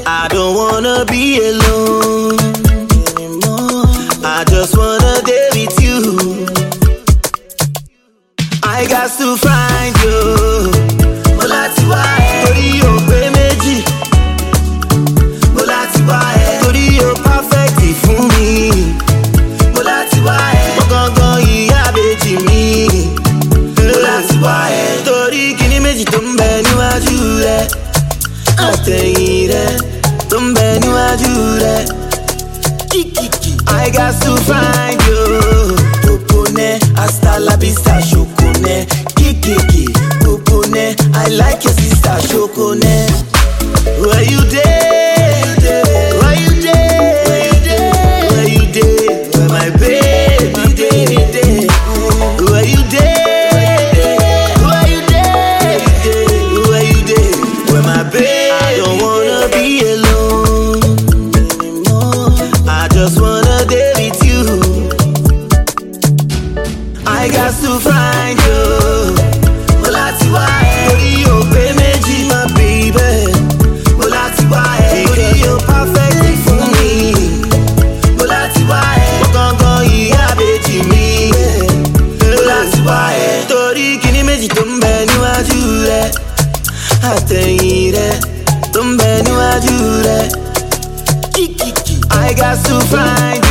I don't wanna be alone anymore. I just wanna date with you. I got to find you. Mo láti wá ẹ torí o pé méjì. Mo láti wá ẹ torí o perfect fún mi. Mo láti wá ẹ mo gangan ìyá bèjì mi. Mo láti wá ẹ torí kíní méjì tó ń bẹ níwájú rẹ. Àtẹ̀yìn rẹ tó ń bẹ níwájú rẹ. I got to find you. Popone, hasta la vista, Shokone. Kikiki, Popone, I like your sister, Shokone. Where you dey? Where you dey? Where you dey? Where my baby dey? Where you dey? Where you dey? Where you dey? Where my baby? I don't wanna be alone anymore. I just wanna date with you. I got to find you. Mo láti wá ẹ torí o pé méjì, my baby. Mo láti wá ẹ torí o perfect fún mi. Mo láti wá ẹ mo gangan ìyá bèjì mi. Mo láti wá ẹ torí kíní méjì tó ń bẹ níwájú rẹ. Àtẹ̀yìn rẹ tó ń bẹ níwájú rẹ. I got to find you.